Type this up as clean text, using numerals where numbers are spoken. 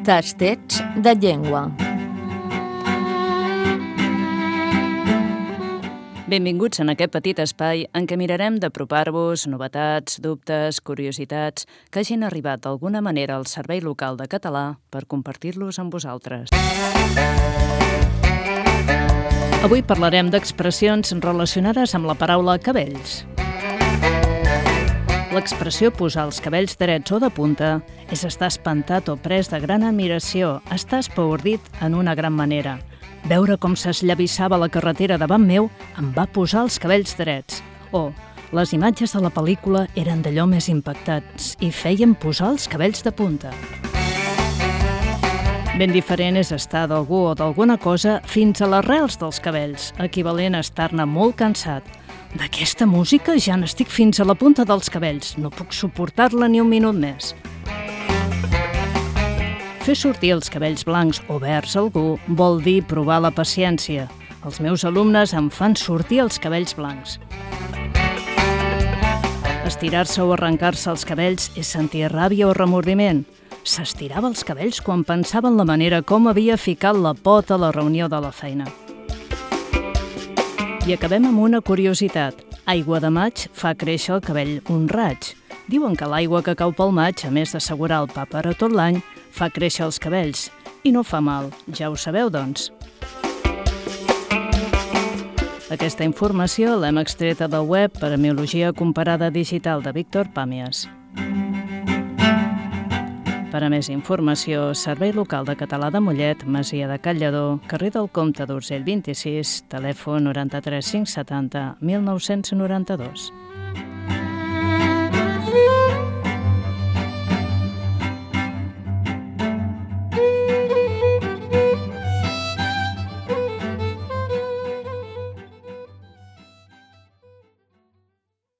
Tastets de llengua. Benvinguts en aquest petit espai en què mirarem d'apropar-vos novetats, dubtes, curiositats que hagin arribat d'alguna manera al Servei Local de Català per compartir-los amb vosaltres. Avui parlarem d'expressions relacionades amb la paraula cabells. L'expressió posar els cabells drets o de punta és estar espantat o pres de gran admiració, estar espaordit en una gran manera. Veure com s'esllavissava la carretera davant meu em va posar els cabells drets. O les imatges de la pel·lícula eren d'allò més impactants i feien posar els cabells de punta. Ben diferent és estar d'algú o d'alguna cosa fins a les rels dels cabells, equivalent a estar-ne molt cansat. D'aquesta música ja n'estic fins a la punta dels cabells, no puc suportar-la ni un minut més. Fer sortir els cabells blancs o verds a algú vol dir provar la paciència. Els meus alumnes em fan sortir els cabells blancs. Estirar-se o arrencar-se els cabells és sentir ràbia o remordiment. S'estirava els cabells quan pensava en la manera com havia ficat la pota a la reunió de la feina. I acabem amb una curiositat. Aigua de maig fa créixer el cabell un raig. Diuen que l'aigua que cau pel maig, a més d'assegurar el pa per a tot l'any, fa créixer els cabells. I no fa mal, ja ho sabeu, doncs. Aquesta informació l'hem extreta del web Paremiologia Comparada Digital de Víctor Pàmies. Per a més informació, Servei Local de Català de Mollet, Masia de Can Lledó, carrer del Comte d'Urgell 26, telèfon 93 570 1992.